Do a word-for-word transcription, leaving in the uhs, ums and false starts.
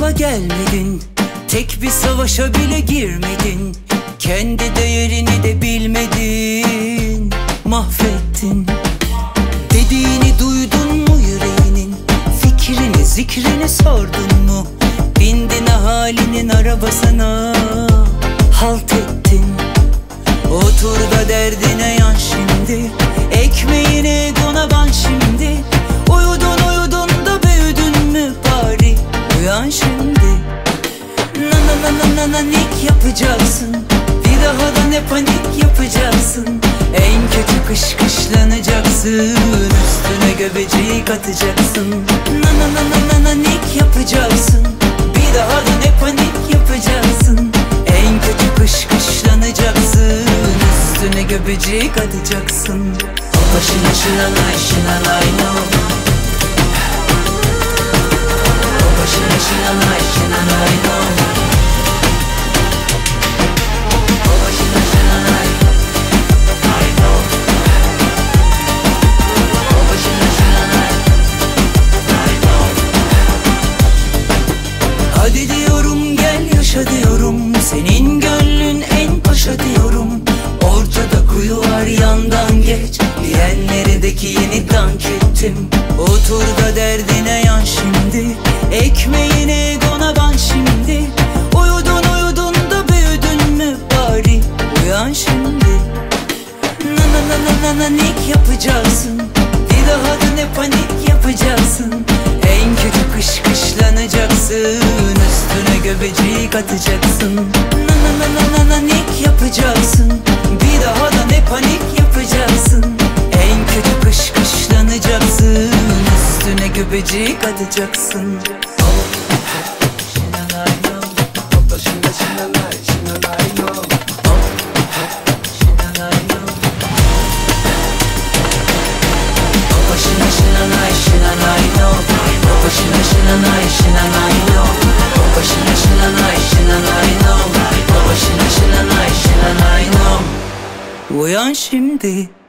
aklıma gelmedin, tek bir savaşa bile girmedin. Kendi değerini de bilmedin, mahvettin. Dediğini duydun mu yüreğinin, fikrini zikrini sordun mu? Bindin ahalinin arabasına, halt ettin. Otur da derdine yan şimdi, ekmeğine donaban şimdi. Uyudun uyudun da büyüdün mü bari, uyan şimdi. Na na na na na nanik yapacaksın, bir daha da ne panik yapacaksın. En kötü kış kışlanacaksın, üstüne göbecik atacaksın. Na na na na na nanik yapacaksın, bir daha da ne panik yapacaksın. En kötü kış kışlanacaksın, üstüne göbecik atacaksın. Başına şınanay şınanay no. Başına şınanay şınanay no. Başına şınanay I know. Başına şınanay I know. Hadi diyorum gel yaşa diyorum, senin gönlün en paşa diyorum. Ortada kuyu var yandan geç, diyenlerdeki yeni dank ettim. Otur da derdine yan şimdi, ekmeğine donaban şimdi. Uyudun uyudun da büyüdün mü bari, uyan şimdi. Na na na na na nanik yapacaksın, bir daha da ne panik yapacaksın. En kötü kış kışlanacaksın, üstüne göbecik atacaksın. Na na na na na nanik yapacaksın, bir daha da ne panik yapacaksın. En kötü kış kışlanacaksın, üstüne göbecik atacaksın. Uyan şimdi.